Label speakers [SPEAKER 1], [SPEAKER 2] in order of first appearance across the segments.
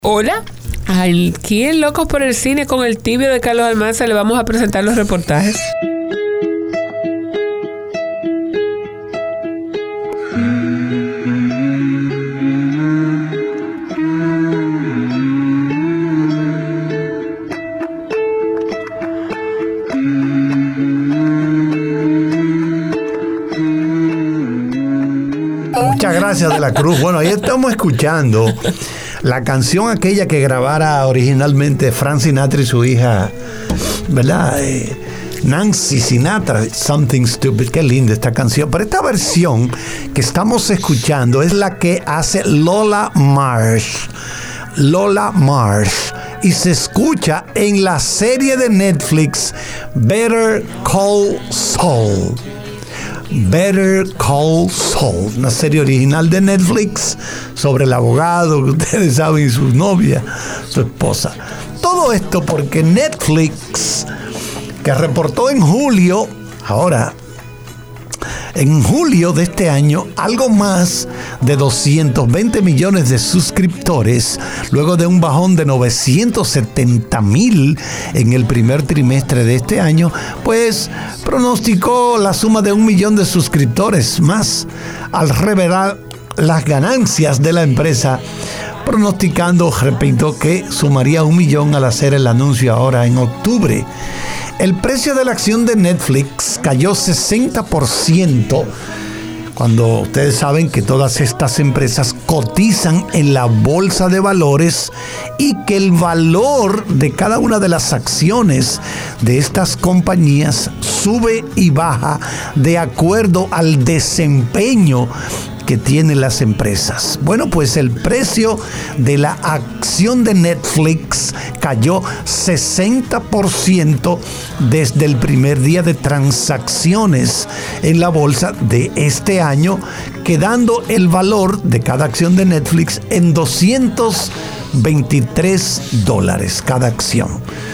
[SPEAKER 1] Hola, aquí en Locos por el Cine con el Tibio de Carlos Almanza le vamos a presentar los reportajes.
[SPEAKER 2] Muchas gracias, De la Cruz. Bueno, ahí estamos escuchando la canción aquella que grabara originalmente Frank Sinatra y su hija, ¿verdad? Nancy Sinatra, Something Stupid. Qué linda esta canción. Pero esta versión que estamos escuchando es la que hace Lola Marsh. Y se escucha en la serie de Netflix Better Call Saul. Better Call Saul, una serie original de Netflix sobre el abogado que ustedes saben y su novia, su esposa. Todo esto porque Netflix, que reportó en julio de este año, algo más de 220 millones de suscriptores, luego de un bajón de 970,000 en el primer trimestre de este año, pues pronosticó la suma de 1 millón de suscriptores más al revelar las ganancias de la empresa, pronosticando, repito, que sumaría 1 millón al hacer el anuncio ahora en octubre. El precio de la acción de Netflix cayó 60%, cuando ustedes saben que todas estas empresas cotizan en la bolsa de valores y que el valor de cada una de las acciones de estas compañías sube y baja de acuerdo al desempeño que tienen las empresas. Bueno, pues el precio de la acción de Netflix cayó 60% desde el primer día de transacciones en la bolsa de este año, quedando el valor de cada acción de Netflix en $223 cada acción.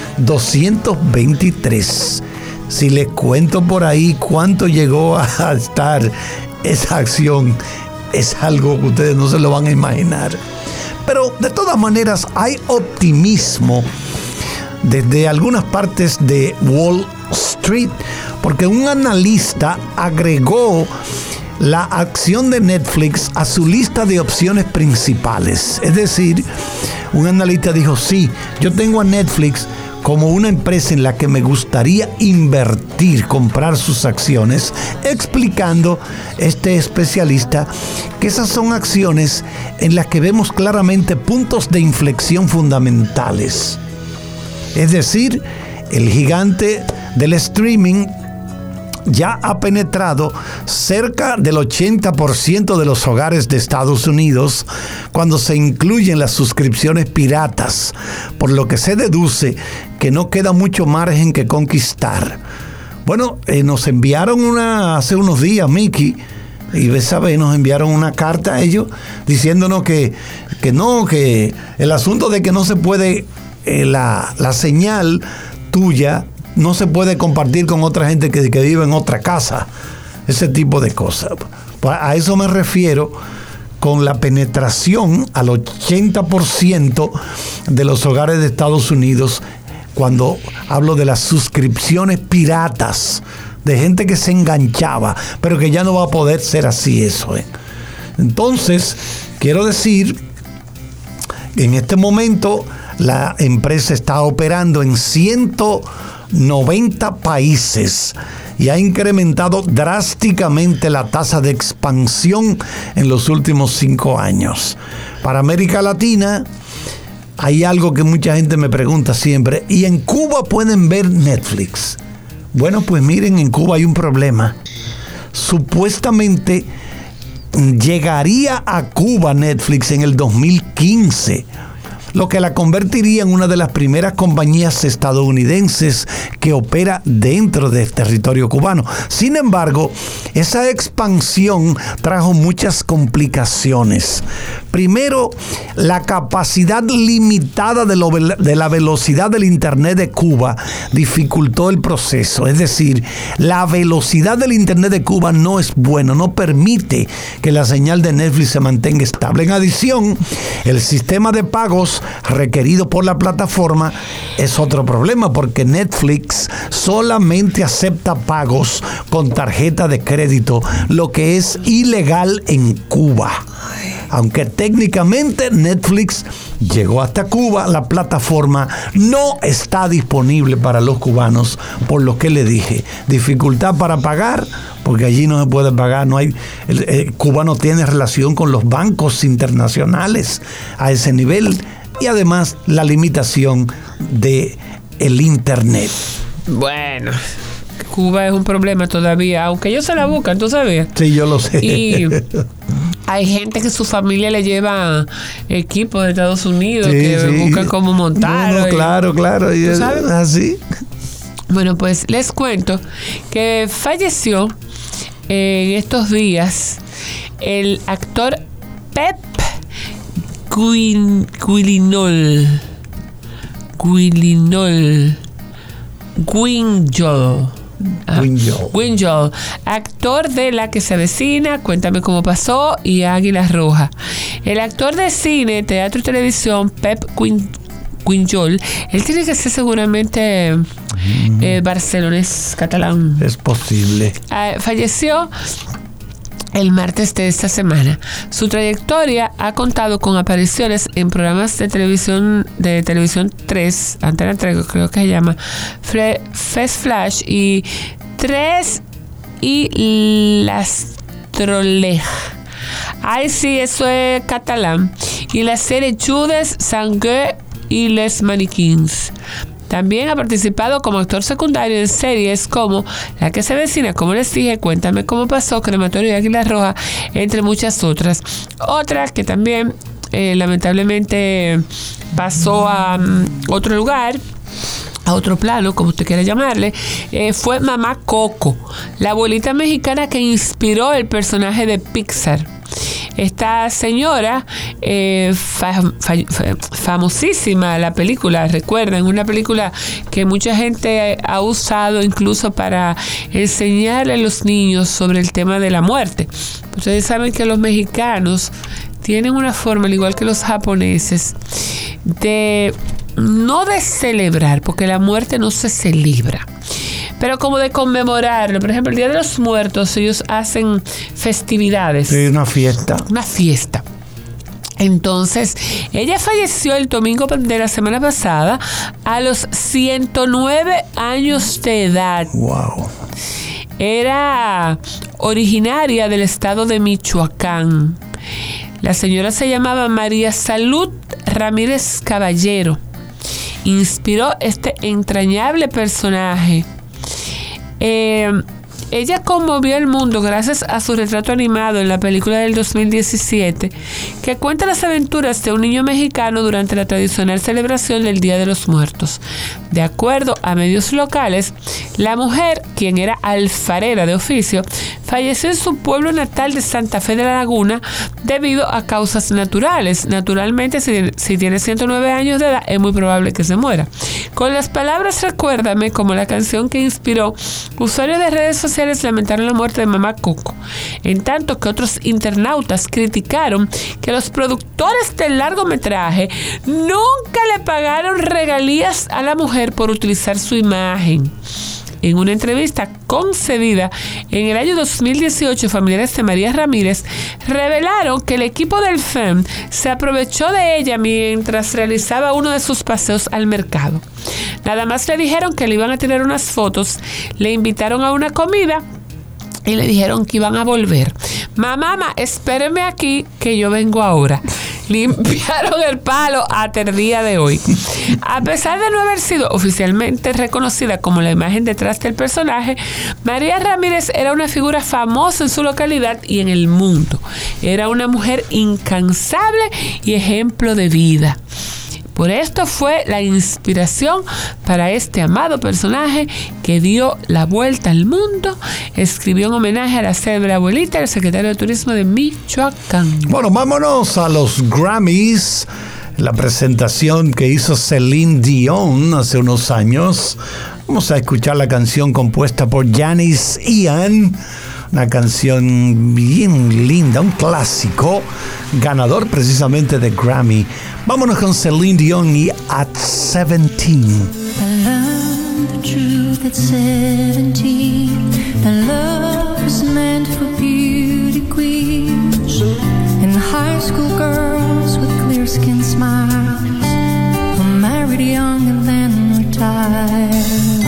[SPEAKER 2] 223. Si les cuento por ahí cuánto llegó a estar esa acción, es algo que ustedes no se lo van a imaginar. Pero de todas maneras hay optimismo desde algunas partes de Wall Street, porque un analista agregó la acción de Netflix a su lista de opciones principales. Es decir, un analista dijo: sí, yo tengo a Netflix como una empresa en la que me gustaría invertir, comprar sus acciones, explicando este especialista que esas son acciones en las que vemos claramente puntos de inflexión fundamentales. Es decir, el gigante del streaming ya ha penetrado cerca del 80% de los hogares de Estados Unidos cuando se incluyen las suscripciones piratas, por lo que se deduce que no queda mucho margen que conquistar. Bueno, nos enviaron hace unos días, Mickey y Besabe, nos enviaron una carta a ellos diciéndonos que el asunto de que no se puede, la señal tuya no se puede compartir con otra gente que vive en otra casa. Ese tipo de cosas. A eso me refiero con la penetración al 80% de los hogares de Estados Unidos cuando hablo de las suscripciones piratas, de gente que se enganchaba, pero que ya no va a poder ser así eso. Entonces, quiero decir, en este momento la empresa está operando en 190 países y ha incrementado drásticamente la tasa de expansión en los últimos 5 años. Para América Latina hay algo que mucha gente me pregunta siempre: ¿y en Cuba pueden ver Netflix? Bueno, pues miren, en Cuba hay un problema. Supuestamente llegaría a Cuba Netflix en el 2015, lo que la convertiría en una de las primeras compañías estadounidenses que opera dentro del territorio cubano. Sin embargo, esa expansión trajo muchas complicaciones. Primero, la capacidad limitada de la velocidad del Internet de Cuba dificultó el proceso. Es decir, la velocidad del Internet de Cuba no es buena, no permite que la señal de Netflix se mantenga estable. En adición, el sistema de pagos requeridos por la plataforma, es otro problema, porque Netflix solamente acepta pagos con tarjeta de crédito, lo que es ilegal en Cuba. Aunque técnicamente Netflix llegó hasta Cuba, la plataforma no está disponible para los cubanos, por lo que le dije, dificultad para pagar, porque allí no se puede pagar, no hay, Cuba no tiene relación con los bancos internacionales a ese nivel, y además la limitación de el internet.
[SPEAKER 1] Bueno, Cuba es un problema todavía, aunque ellos se la buscan, ¿tú sabías?
[SPEAKER 2] Sí, yo lo sé.
[SPEAKER 1] Y hay gente que su familia le lleva equipos de Estados Unidos, sí, que buscan cómo montarlo.
[SPEAKER 2] No, claro. Y
[SPEAKER 1] ¿sabes?
[SPEAKER 2] Así.
[SPEAKER 1] Bueno, pues les cuento que falleció en estos días el actor Pep Guignol, actor de La que se avecina, Cuéntame cómo pasó y Águila Roja. El actor de cine, teatro y televisión Pep Guignol, él tiene que ser seguramente barcelonés, catalán.
[SPEAKER 2] Es posible.
[SPEAKER 1] Falleció el martes de esta semana. Su trayectoria ha contado con apariciones en programas de televisión 3, Antena 3 creo que se llama, Fest Flash y 3 y Las Trolejas. Ay, sí, eso es catalán. Y la serie Judes, Sangue y Les Maniquins. También ha participado como actor secundario en series como La que se avecina, como les dije, Cuéntame cómo pasó, Crematorio y Águila Roja, entre muchas otras. Otra que también lamentablemente pasó a otro lugar, a otro plano, como usted quiera llamarle, fue Mamá Coco, la abuelita mexicana que inspiró el personaje de Pixar. Esta señora, famosísima la película, recuerden, una película que mucha gente ha usado incluso para enseñarle a los niños sobre el tema de la muerte. Ustedes saben que los mexicanos tienen una forma, al igual que los japoneses, no de celebrar, porque la muerte no se celebra, pero como de conmemorarlo. Por ejemplo, el Día de los Muertos, ellos hacen festividades.
[SPEAKER 2] Sí, una fiesta.
[SPEAKER 1] Una fiesta. Entonces, ella falleció el domingo de la semana pasada a los 109 años de edad.
[SPEAKER 2] Wow.
[SPEAKER 1] Era originaria del estado de Michoacán. La señora se llamaba María Salud Ramírez Caballero. Inspiró este entrañable personaje. Ella conmovió al mundo gracias a su retrato animado en la película del 2017, que cuenta las aventuras de un niño mexicano durante la tradicional celebración del Día de los Muertos. De acuerdo a medios locales, la mujer, quien era alfarera de oficio, falleció en su pueblo natal de Santa Fe de la Laguna debido a causas naturales. Naturalmente, si tiene 109 años de edad, es muy probable que se muera. Con las palabras Recuérdame, como la canción que inspiró, usuarios de redes sociales lamentaron la muerte de Mamá Coco, en tanto que otros internautas criticaron que los productores del largometraje nunca le pagaron regalías a la mujer por utilizar su imagen. En una entrevista concedida en el año 2018, familiares de María Ramírez revelaron que el equipo del FEM se aprovechó de ella mientras realizaba uno de sus paseos al mercado. Nada más le dijeron que le iban a tirar unas fotos, le invitaron a una comida y le dijeron que iban a volver. Mamá, espéreme aquí que yo vengo ahora. Limpiaron el palo hasta el día de hoy. A pesar de no haber sido oficialmente reconocida como la imagen detrás del personaje, María Ramírez era una figura famosa en su localidad y en el mundo. Era una mujer incansable y ejemplo de vida. Por esto fue la inspiración para este amado personaje que dio la vuelta al mundo. Escribió en homenaje a la célebre abuelita del secretario de Turismo de Michoacán.
[SPEAKER 2] Bueno, vámonos a los Grammys. La presentación que hizo Celine Dion hace unos años. Vamos a escuchar la canción compuesta por Janis Ian, una canción bien linda, un clásico, ganador precisamente de Grammy. Vámonos con Celine Dion y At 17.
[SPEAKER 3] I learned the truth at 17, that love is meant for beauty queens and high school girls with clear skin smiles who married young and then retired.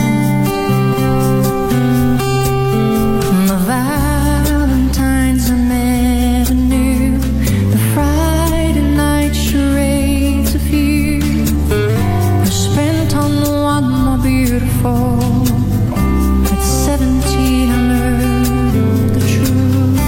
[SPEAKER 3] The Valentines I never knew, the Friday night charades of you were spent on one more beautiful. At 17 I learned the truth.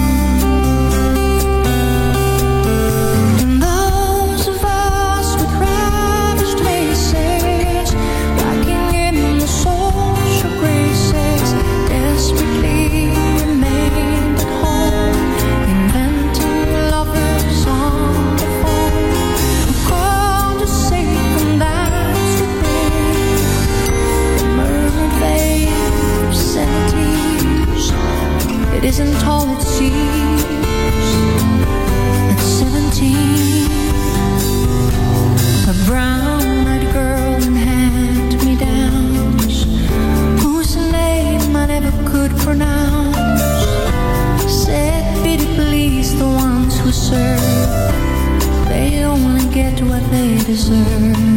[SPEAKER 3] And those of us with ravished faces, lacking in the social graces, desperately remained at home, inventing lovers on the phone who called to say from that to the murmured vague obscenities. It isn't all it seems. At 17, a brown-eyed girl in hand-me-downs, whose name I never could pronounce, said pity please the ones who serve, they only get what they deserve.